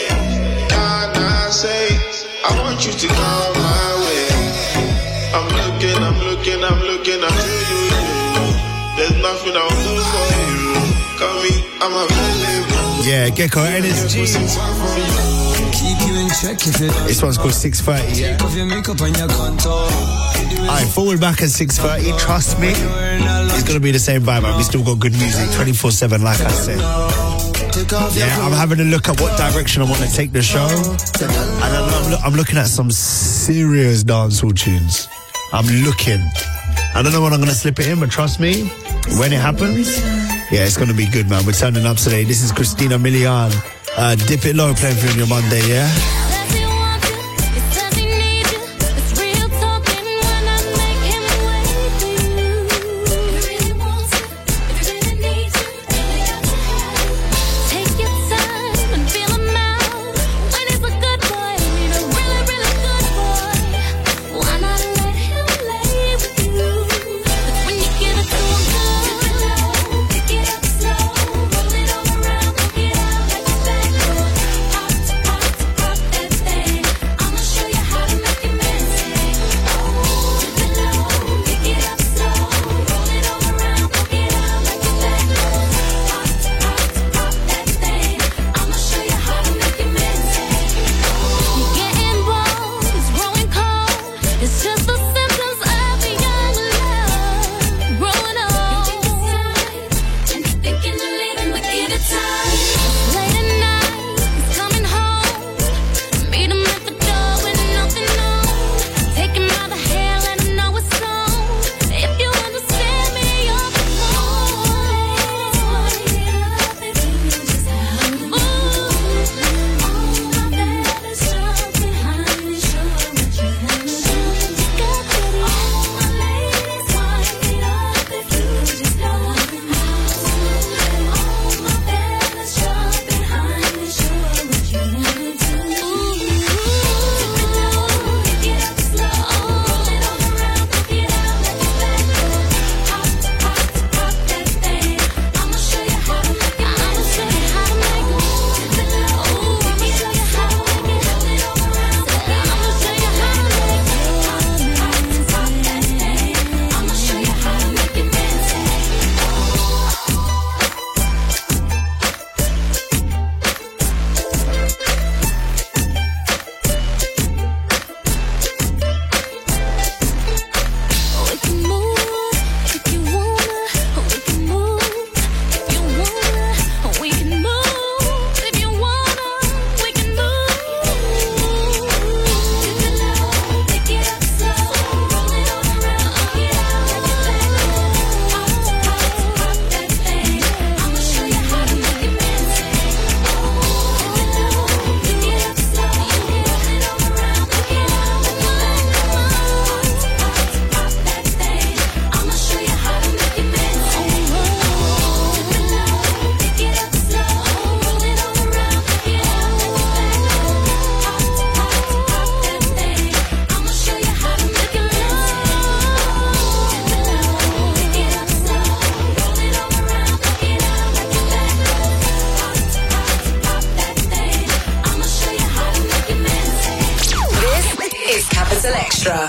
And I say, I want you to come my way. I'm looking, I'm looking, I'm looking until you do. There's nothing I'll do for you. Come me, I'm available. Yeah, Gecko Energy. Keep you in check if you don't. This one's called six thirty, yeah? Take off your makeup and your contour. Alright, forward back at six thirty, trust me, it's going to be the same vibe, man. We still got good music, twenty-four seven, like I said. Yeah, I'm having a look at what direction I want to take the show. And I'm, I'm, I'm looking at some serious dancehall tunes. I'm looking. I don't know when I'm going to slip it in, but trust me, when it happens, yeah, it's going to be good, man. We're turning up today. This is Christina Milian. Uh, Dip It Low playing for you on your Monday, yeah?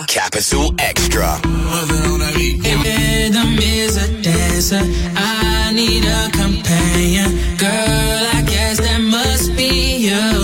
Capital Extra. Rhythm is a dancer. I need a companion. Girl, I guess that must be you.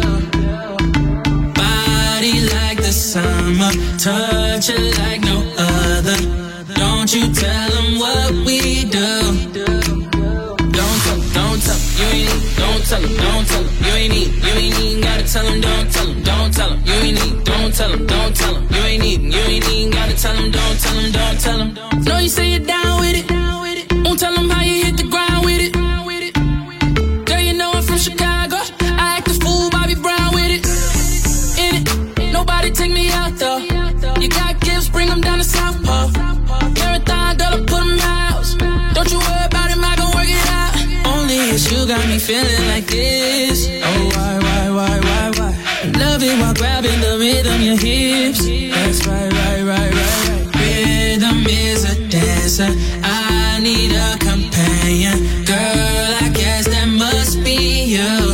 Body like the summer, touch it like no other. Don't you tell them what we do. Don't tell them, don't tell them, you ain't need. Don't tell them, don't tell them, you ain't need. You ain't even gotta tell them, don't tell them, don't tell them, you ain't need. Don't tell them, don't tell them, you ain't need. You ain't even gotta tell them, don't tell them, don't tell them. Know you say you're down with it. Won't tell them how you hit the ground with it. Girl, you know I'm from Chicago. I act a fool, Bobby Brown with it. In it, nobody take me out though. You got gifts, bring them down to South Pole. Marathon, girl, I put them house. Don't you worry about him, I gon' work it out. Only it's you got me feeling like this. Oh, why, why, why, why, why? Love it while grabbing the rhythm, your hips. That's right, right, right, right, right. Rhythm is a dancer. I need a companion. Girl, I guess that must be you.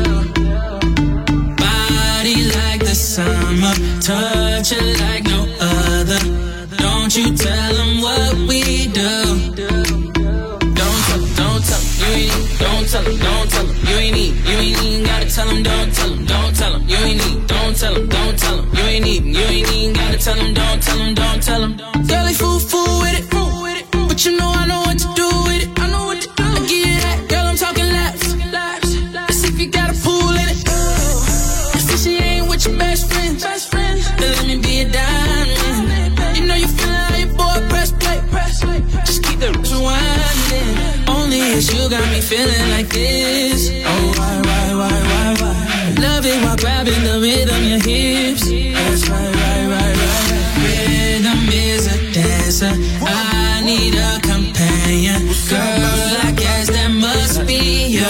Body like the summer, touch it like no other. Don't you tell them what we do. Don't tell them, don't tell them, you ain't. Don't tell them, don't tell them, you ain't need. You ain't even gotta tell them, don't tell them, don't tell them, you ain't need. Don't tell them, don't tell them, you ain't need. You ain't even gotta tell them, don't tell them, don't tell them. Girl, they fool, fool with it, but you know I know what to do with it. I know what to do. I give you that, girl, I'm talking laps. Let's see if you got a pool in it. See she ain't with your best friend, best friend. Then let me be a diamond. You know you feelin' how your boy press play, press play. Just keep the rewinding. Only it's you got me feeling like this. Oh, why, why, why, why, why? Love it while grabbing the rhythm, your hips. That's right, right, right, right. Rhythm is a dancer. I need a companion. Girl, I guess that must be you.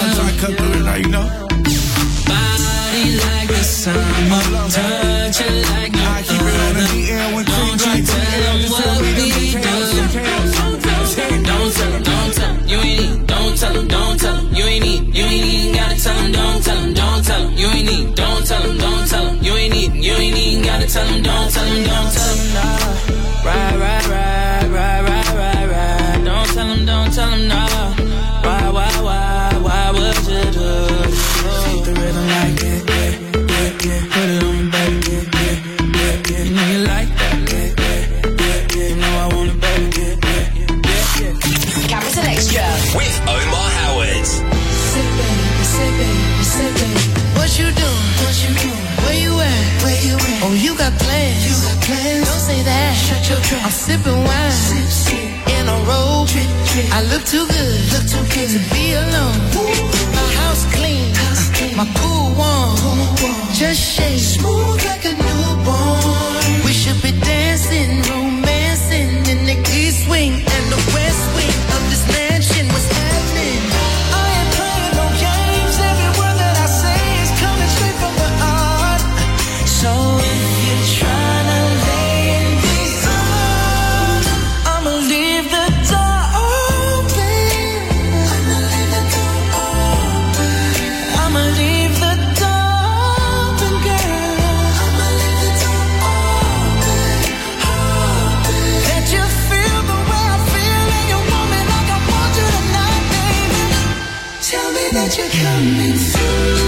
Body like the summer, touch it like no other. Don't you tell them what we do. Don't tell them, don't tell them, you ain't need. Don't tell them, don't tell them, you ain't need. You ain't even gotta tell them, don't tell them, don't tell them, you ain't need. Don't tell them, don't tell them, you ain't need. You ain't even gotta tell them, don't tell them, don't tell them, nah. Right, right, right, right, right, right, right. Don't tell them, don't tell them, nah. Why, why, why, why would you do this? Keep the rhythm like it, yeah, yeah, yeah. Put it on me, baby, yeah, yeah, yeah, yeah. You know you like that, yeah, yeah, yeah, yeah. You know I want it, baby, yeah, yeah, yeah, yeah. Capital Extra with Omar Howard. Say baby, say baby, say baby. What you doing? What you doing? Where you at? Where you at? Oh, you got plans. You got plans. Don't say that. Shut your trap. I'm sipping wine. Sip, sip. In a robe. Drip, drip. I look too good. Look too good to be alone. Ooh. My house clean. House clean. My pool warm. Pool warm. Just shake. Smooth like a newborn. We should be dancing, romancing in the east wing and the west wing of this mansion. What's happening? I ain't playing no games. Every word that I say is coming straight from the heart. So if you're trying to lay in these arms, I'ma leave the door open. I'ma leave the door open. I'ma leave the door open, girl. I'ma leave the door open, open. Let you feel the way I feel, and you want me like I want you tonight, baby. Tell me that you're coming through.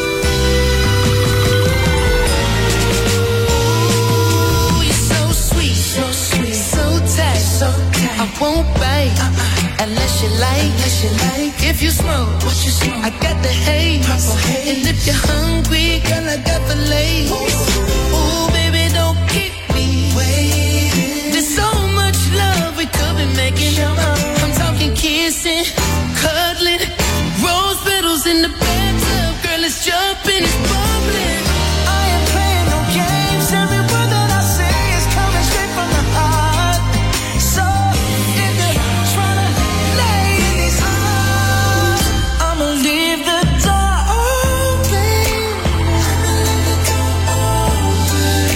I won't bite uh-uh. unless you like. Unless you like. If you smoke, what you smoke? I got the haze. haze. And if you're hungry, girl, I got the lace. Ooh, Ooh baby, don't keep me waiting. There's so much love we could be making. I'm talking kissing, cuddling, rose petals in the bathtub. Girl, it's jumping, it's bubbling. I ain't playing no games. Every word that I say is coming straight from the heart. Leave the door open. I'ma leave the door open.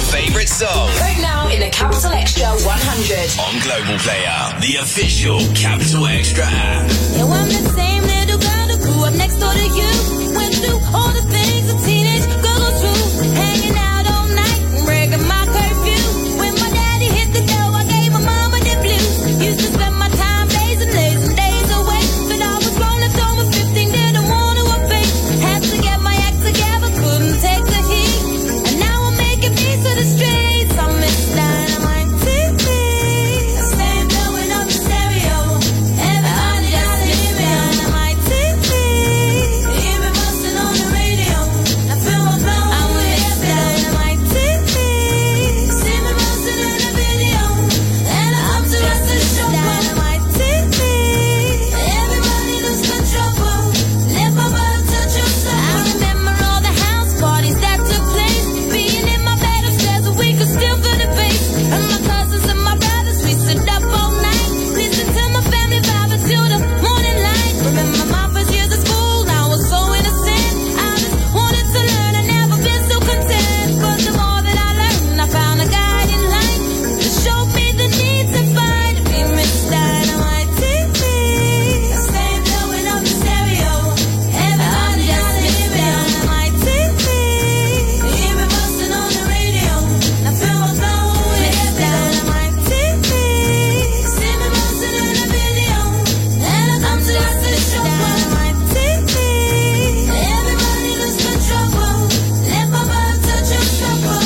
favourite song. Right now in the Capital Extra one hundred. On Global Player, the official Capital Extra app. Yeah, I'm the same little girl that grew up next door to you. Went through all the things a teenage girl goes through. Hanging out all night and breaking my curfew. When my daddy hit the door, I gave my mama the blues. Used to spend my time days and days and days away. But I was grown at home at fifteen, didn't want to obey. Had to get my act together, couldn't take the heat. And now I'm making peace with the streets. I miss Dynamite T V. I stay blowing up the stereo. Everybody just miss Dynamite T V. Hear me busting on the radio. I feel my flow. I miss Dynamite T V. See me busting in the video. And I up to rest the show. Dynamite T V. Everybody lose control. Let my body touch your soul. I remember all the house parties that took place. Being in my bed upstairs, we could still feel the bass. And my cousins and my brothers, we sit up all night. Listen to my family vibe until the morning light. Remember my first years at school, I was so innocent. I just wanted to learn, I never been so content. But the more that I learned, I found a guiding light that showed me the need to fight. We miss Dynamite T V. I stay blowing up the stereo. Everybody just miss Dynamite T V. Hear me busting on the radio. I feel my flow. Miss Dynamite T V. See me busting in the video. And I come to the rest of the show. Dynamite T V. Everybody lose control. Let my body touch your soul.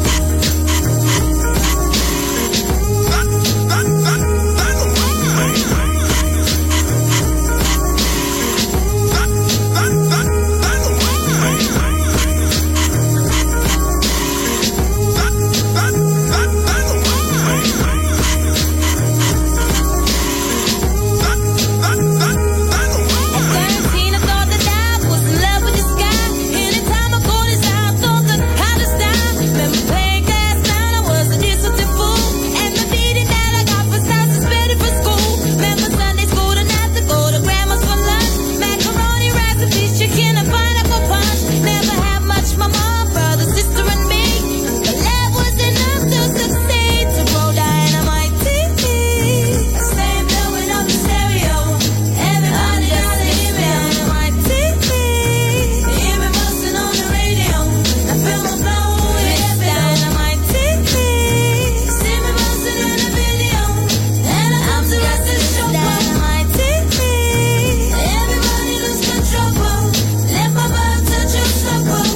Seventeen, I thought that I was in love with the sky. Anytime I caught his eye, I thought that I just died. Remember playing class nine, I was a disciplined fool. And the beating that I got for stars suspended for school. Remember Sunday school to not to go to grandma's for lunch. Macaroni, rice, and peas, chicken, and pineapple punch. Never had much, my mom, brother, sister, and me. But love was enough to succeed. To roll Dynamite T V. I stay blowing up the stereo. Everybody just miss Dynamite T V. Hear me busting on the radio. I feel my flow. Miss Dynamite T V. See me busting in the video. And I up to rest the show. Dynamite T V. Everybody lose control. Let my body touch your soul.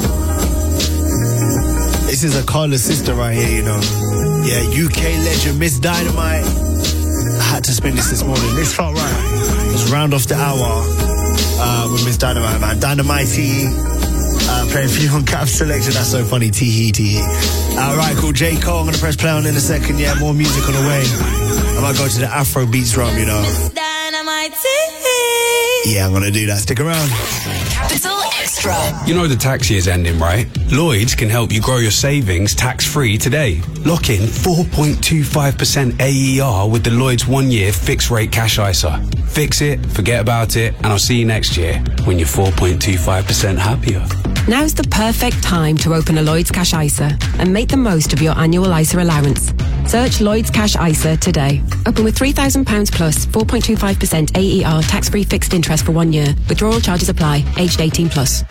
This is a Carla's sister right here, you know. Yeah, U K legend, Miss Dynamite. I had to spin this this morning. This felt right. Let's round off the hour uh, with Miss Dynamite, man. Dynamite uh, playing for you on Cap Selection. That's so funny. Tee-hee, tee-hee. All right, cool. J. Cole, I'm going to press play on in a second. Yeah, more music on the way. I might go to the Afro Beats room, you know. Dynamite T V. Yeah, I'm going to do that. Stick around. Capital Extra. You know the tax year's ending, right? Lloyds can help you grow your savings tax-free today. Lock in four point two five percent A E R with the Lloyds one-year fixed-rate cash I S A. Fix it, forget about it, and I'll see you next year when you're four point two five percent happier. Now's the perfect time to open a Lloyds Cash I S A and make the most of your annual I S A allowance. Search Lloyds Cash I S A today. Open with three thousand pounds plus, four point two five percent A E R tax-free fixed interest for one year. Withdrawal charges apply. Aged eighteen plus.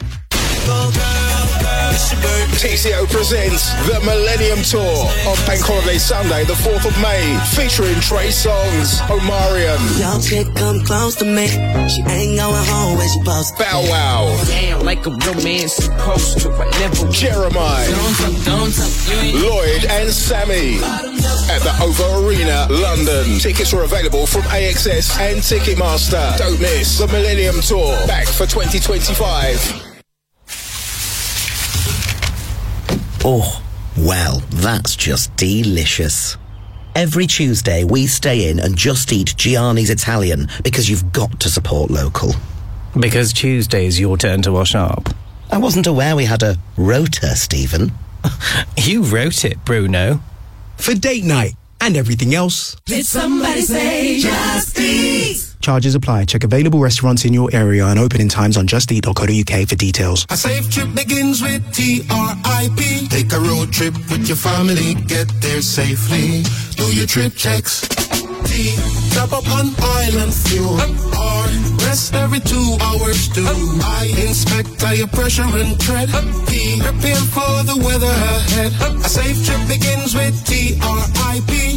T C O presents the Millennium Tour on Bank Holiday Sunday, the fourth of May, featuring Trey Songz, Omarion, Y'all chick come close to me. She ain't going home when she supposed to. Bow Wow, Damn, like a romance supposed to. I never. Jeremiah, Don't talk, don't talk. You ain't. Lloyd and Sammy at the Over Arena, London. Tickets are available from A X S and Ticketmaster. Don't miss the Millennium Tour, back for twenty twenty-five. Oh, well, that's just delicious. Every Tuesday, we stay in and just eat Gianni's Italian because you've got to support local. Because Tuesday's your turn to wash up. I wasn't aware we had a rota, Stephen. You wrote it, Bruno. For date night and everything else. Did somebody say just eat? Charges apply. Check available restaurants in your area and opening times on just eat dot co dot uk for details. A safe trip begins with T R I P. Take a road trip with your family, get there safely. Do your trip checks. T, top up on oil and fuel. R, rest every two hours too. I, inspect tire pressure and tread. P, prepare for the weather ahead. A safe trip begins with T R I P.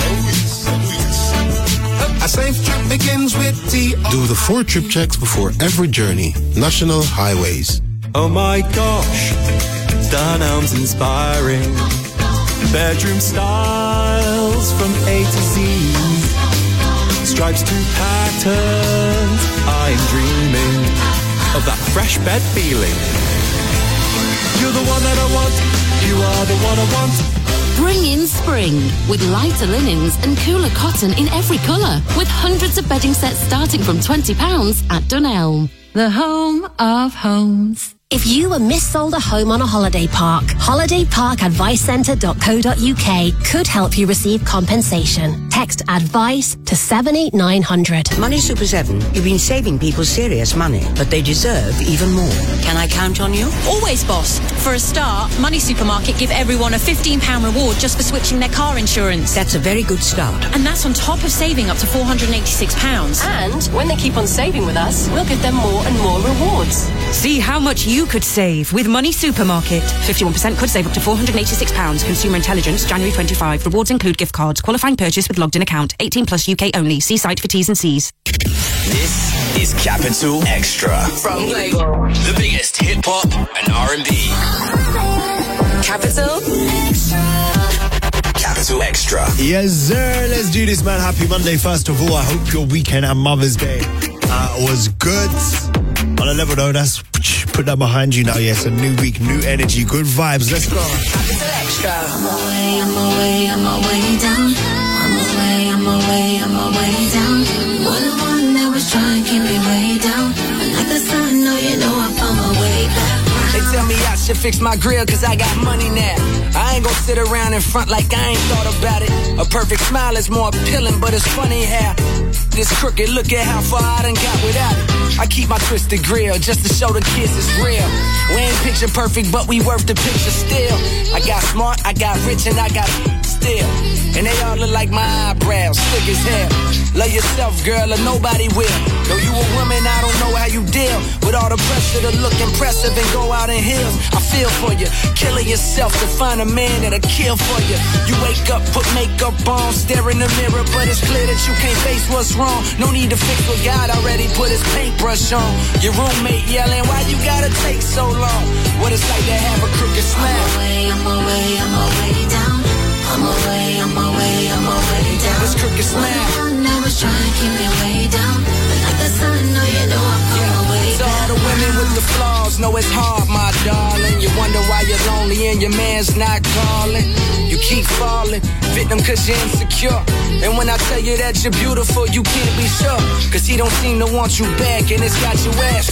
A safe trip begins with T R I P. Do the four trip checks before every journey. National Highways. Oh my gosh, Dan Elm's inspiring. Bedroom styles from A to Z. Stripes to patterns. I am dreaming of that fresh bed feeling. You're the one that I want. You are the one I want. Bring in spring with lighter linens and cooler cotton in every colour, with hundreds of bedding sets starting from twenty pounds at Dunelm, the home of homes. If you were missold a home on a holiday park, holiday park advice centre dot co dot uk could help you receive compensation. Text ADVICE to seven eight nine hundred. Money Super seven, you've been saving people serious money, but they deserve even more. Can I count on you? Always, boss. For a start, Money Supermarket give everyone a fifteen pounds reward just for switching their car insurance. That's a very good start. And that's on top of saving up to four hundred eighty-six pounds. And when they keep on saving with us, we'll give them more and more rewards. See how much you could save with Money Supermarket. fifty-one percent could save up to four hundred eighty-six pounds. Consumer Intelligence, January twenty-fifth. Rewards include gift cards. Qualifying purchase with logged in account. eighteen plus U K only. See site for T's and C's. This is Capital Extra from Global. The biggest hip hop and R and B. Capital Extra. Capital Extra. Yes, sir. Let's do this, man. Happy Monday, first of all. I hope your weekend and Mother's Day uh, was good. On a level though, that's put that behind you now. Yes, a new week, new energy, good vibes. Let's go. Capital Extra. I'm away, I'm away, I'm away down. I'm away, I'm away, I'm away down. One the one that was trying to keep me way down. And like the sun, no, you know I found my way back. They tell me I should fix my grill cause I got money now. I ain't gon' sit around in front like I ain't thought about it. A perfect smile is more appealing, but it's funny how this crooked, look at how far I done got without it. I keep my twisted grill just to show the kids it's real. We ain't picture perfect, but we worth the picture still. I got smart, I got rich, and I got still. And they all look like my eyebrows, thick as hell. Love yourself, girl, or nobody will. Though you a woman, I don't know how you deal with all the pressure to look impressive and go out in heels. I feel for you, killing yourself to find a man that'll kill for you. You wake up, put makeup on, stare in the mirror, but it's clear that you can't face what's wrong. No need to fix what God already put his paintbrush on. Your roommate yelling, why you gotta take so long? What it's like to have a crooked smile. I'm away, I'm away, I'm away down. I'm away, I'm away, I'm away down. This crooked smile. One that was trying to keep me way down. But like the sun, no, you know I found my way back. To all the women with the flaws, know it's hard, my darling. You wonder why you're lonely and your man's not calling. You keep falling, victim cause you're insecure. And when I tell you that you're beautiful, you can't be sure. Cause he don't seem to want you back and it's got your ass